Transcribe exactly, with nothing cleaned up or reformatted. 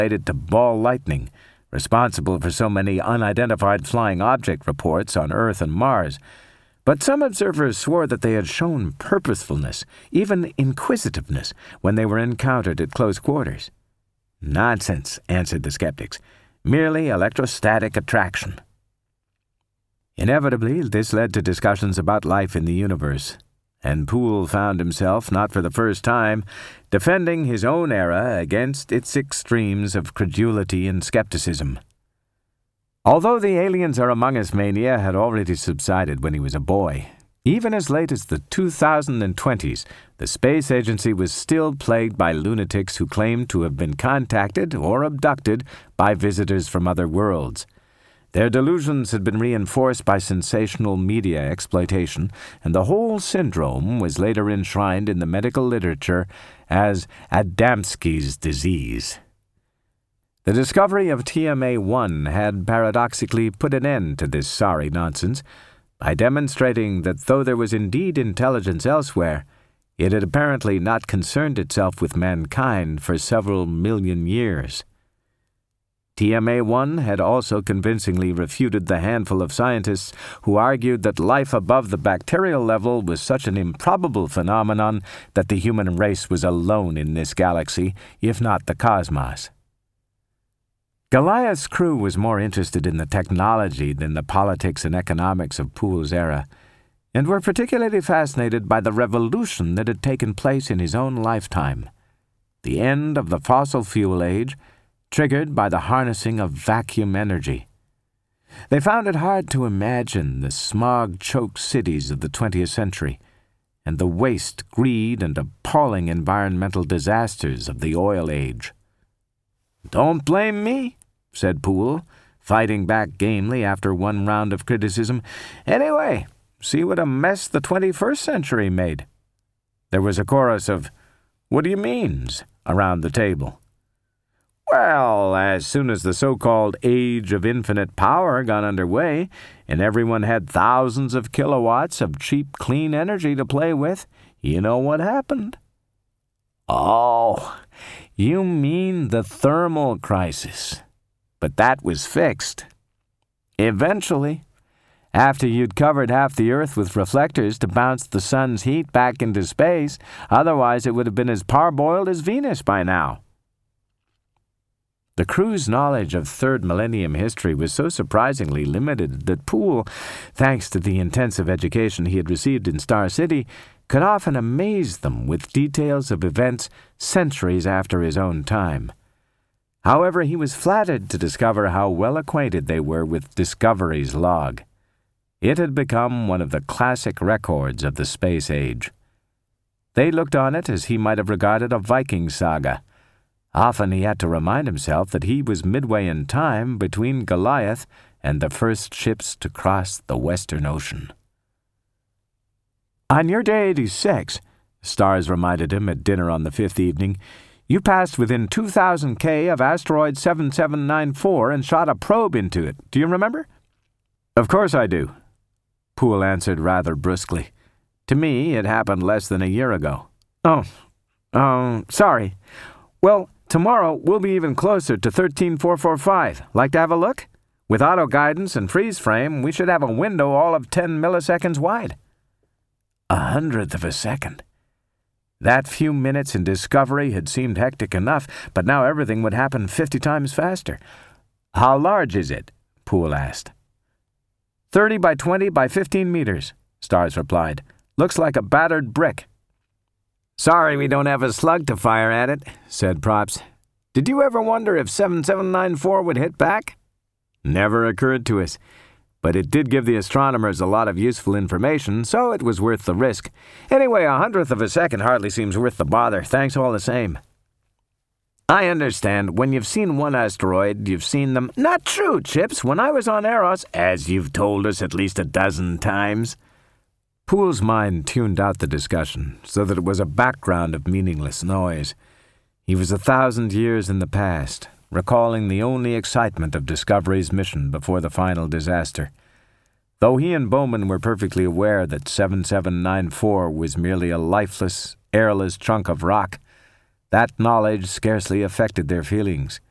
related to ball lightning, responsible for so many unidentified flying object reports on Earth and Mars. But some observers swore that they had shown purposefulness, even inquisitiveness, when they were encountered at close quarters. Nonsense, answered the skeptics. Merely electrostatic attraction. Inevitably, this led to discussions about life in the universe, and Poole found himself, not for the first time, defending his own era against its extremes of credulity and skepticism. Although the aliens are among us mania had already subsided when he was a boy, even as late as the two thousand twenties, the space agency was still plagued by lunatics who claimed to have been contacted or abducted by visitors from other worlds. Their delusions had been reinforced by sensational media exploitation, and the whole syndrome was later enshrined in the medical literature as Adamski's disease. The discovery of T M A one had paradoxically put an end to this sorry nonsense by demonstrating that though there was indeed intelligence elsewhere, it had apparently not concerned itself with mankind for several million years. T M A one had also convincingly refuted the handful of scientists who argued that life above the bacterial level was such an improbable phenomenon that the human race was alone in this galaxy, if not the cosmos. Goliath's crew was more interested in the technology than the politics and economics of Poole's era, and were particularly fascinated by the revolution that had taken place in his own lifetime, the end of the fossil fuel age, triggered by the harnessing of vacuum energy. They found it hard to imagine the smog-choked cities of the twentieth century and the waste, greed, and appalling environmental disasters of the oil age. "Don't blame me," said Poole, fighting back gamely after one round of criticism. "Anyway, see what a mess the twenty-first century made." There was a chorus of "What do you means?" around the table. Well, as soon as the so-called age of infinite power got underway, and everyone had thousands of kilowatts of cheap, clean energy to play with, you know what happened. Oh, you mean the thermal crisis. But that was fixed. Eventually, after you'd covered half the Earth with reflectors to bounce the sun's heat back into space, otherwise it would have been as parboiled as Venus by now. The crew's knowledge of third millennium history was so surprisingly limited that Poole, thanks to the intensive education he had received in Star City, could often amaze them with details of events centuries after his own time. However, he was flattered to discover how well acquainted they were with Discovery's log. It had become one of the classic records of the space age. They looked on it as he might have regarded a Viking saga. Often he had to remind himself that he was midway in time between Goliath and the first ships to cross the Western Ocean. "On your day eighty-six, Stars reminded him at dinner on the fifth evening, you passed within two thousand K of asteroid seven seven nine four and shot a probe into it. Do you remember?" "Of course I do," Poole answered rather brusquely. "To me, it happened less than a year ago." "Oh, oh, sorry. Well, tomorrow we'll be even closer to thirteen four forty-five. Like to have a look? With auto-guidance and freeze frame, we should have a window all of ten milliseconds wide." A hundredth of a second. That few minutes in Discovery had seemed hectic enough, but now everything would happen fifty times faster. "How large is it?" Poole asked. Thirty by twenty by fifteen meters, Stars replied. "Looks like a battered brick." "Sorry we don't have a slug to fire at it," said Props. "Did you ever wonder if seven seven nine four would hit back?" "Never occurred to us. But it did give the astronomers a lot of useful information, so it was worth the risk. Anyway, a hundredth of a second hardly seems worth the bother. Thanks all the same." "I understand. When you've seen one asteroid, you've seen them—" "Not true, Chips. When I was on Eros—" "As you've told us at least a dozen times." Poole's mind tuned out the discussion so that it was a background of meaningless noise. He was a thousand years in the past, recalling the only excitement of Discovery's mission before the final disaster. Though he and Bowman were perfectly aware that seven seven nine four was merely a lifeless, airless chunk of rock, that knowledge scarcely affected their feelings.